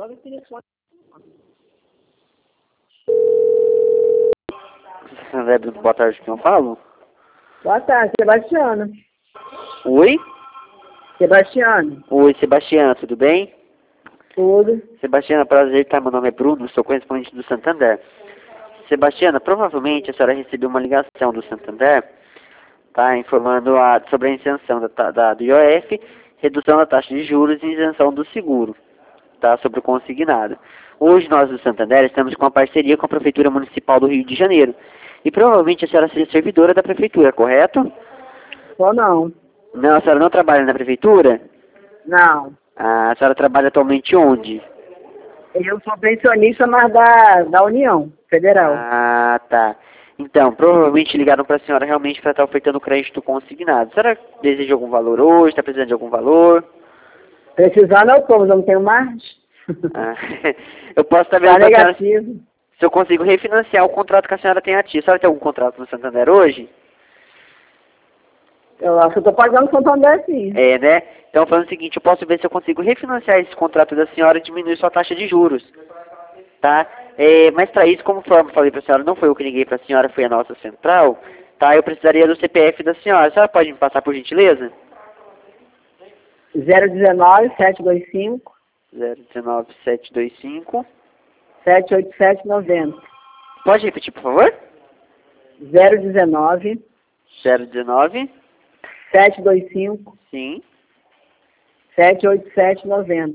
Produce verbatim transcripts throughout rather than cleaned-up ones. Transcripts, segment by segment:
Joga o telefone. André, boa tarde, quem eu falo? Boa tarde, Sebastiana. Oi? Sebastiana. Oi, Sebastiana, tudo bem? Tudo. Sebastiana, prazer, tá? Meu nome é Bruno, sou correspondente do Santander. Sebastiana, provavelmente a senhora recebeu uma ligação do Santander, tá? Informando a, sobre a isenção da, da, do I O F, redução da taxa de juros e isenção do seguro, tá? Sobre o consignado. Hoje nós do Santander estamos com uma parceria com a Prefeitura Municipal do Rio de Janeiro. E provavelmente a senhora seja servidora da Prefeitura, correto? Só não. Não, a senhora não trabalha na Prefeitura? Não. Ah, a senhora trabalha atualmente onde? Eu sou pensionista, mas da, da União Federal. Ah, tá. Então, provavelmente ligaram para a senhora realmente para estar ofertando crédito consignado. A senhora deseja algum valor hoje? Está precisando de algum valor? Precisando eu tô, mas eu não tenho mais. Ah, eu posso estar Tá vendo pra senhora negativo. se eu consigo refinanciar o contrato que a senhora tem ativo. A senhora tem algum contrato no Santander hoje? Eu acho que eu tô pagando Santander sim. É, né? Então, falando o seguinte, eu posso ver se eu consigo refinanciar esse contrato da senhora e diminuir sua taxa de juros. Tá? É, mas para isso, como eu falei para a senhora, não foi eu que liguei para a senhora, foi a nossa central, tá? Eu precisaria do C P F da senhora. A senhora pode me passar por gentileza? zero um nove, sete dois cinco, zero um nove, sete dois cinco. sete oito sete, nove zero. Pode repetir, por favor? zero um nove, zero um nove. sete dois cinco, Sim. sete oito sete, nove zero.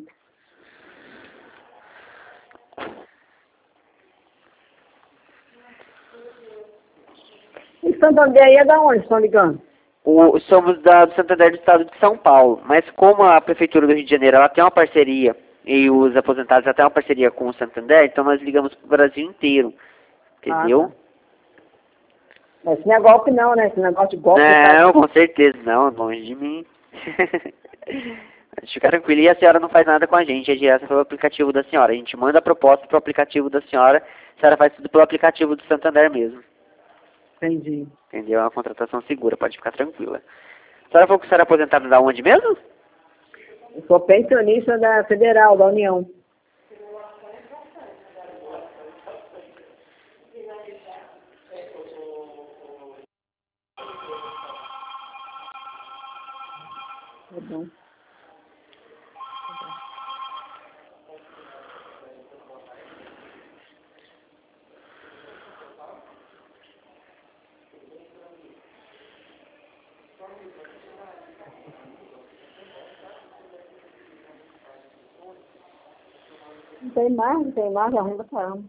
E Santander aí é da onde estão ligando? O, somos da, do Santander do Estado de São Paulo, mas como a Prefeitura do Rio de Janeiro ela tem uma parceria, e os aposentados ela tem uma parceria com o Santander, então nós ligamos para o Brasil inteiro. Entendeu? Ah, tá. Mas isso não é golpe não, né? Esse negócio de golpe... Não, com certeza, não, longe de mim. Fica tranquilo, e a senhora não faz nada com a gente, é direto pelo aplicativo da senhora. A gente manda a proposta pro aplicativo da senhora, a senhora faz tudo pelo aplicativo do Santander mesmo. Entendi. Entendeu? É uma contratação segura, pode ficar tranquila. A senhora falou que a senhora é aposentada da onde mesmo? Eu sou pensionista da Federal, da União. Tá bom. Não tem mais, não tem mais, é ruim pra caramba.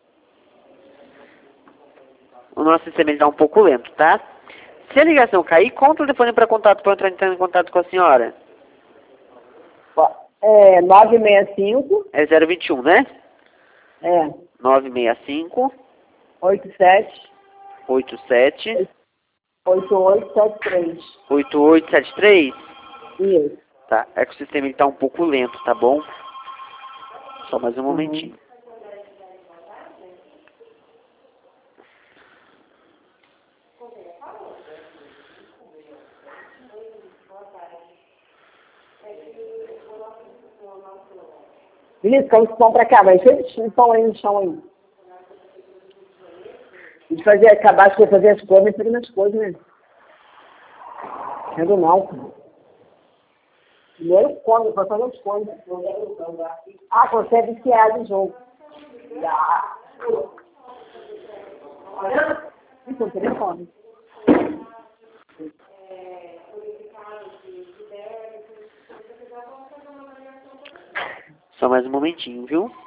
O nosso sistema está um pouco lento, tá? Se a ligação cair, conta o telefone para contato, para eu entrar em contato com a senhora. Ó, é nove seis cinco, É zero vinte e um, né? é, nove seis cinco, oito sete, oito sete, oito oito sete três. oito oito sete três. Isso. Tá, é que o sistema está um pouco lento, tá bom? Só mais um Uhum. momentinho. Vinícius, como esse pão pra cá, vai cheio de pão aí no chão aí. A gente fazer, acabar de fazer as coisas, mas fazendo as coisas, né? Rendo não, cara. Primeiro come, depois fazer as coisas. Ah, você é viciado em jogo. Olha, isso é o telefone. Só mais um momentinho, viu?